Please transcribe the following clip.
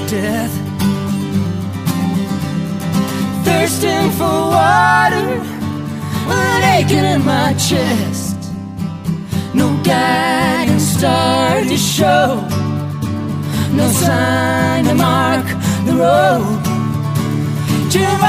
death. Thirsting for water with an aching in my chest. No guiding star to show, no sign to mark the road to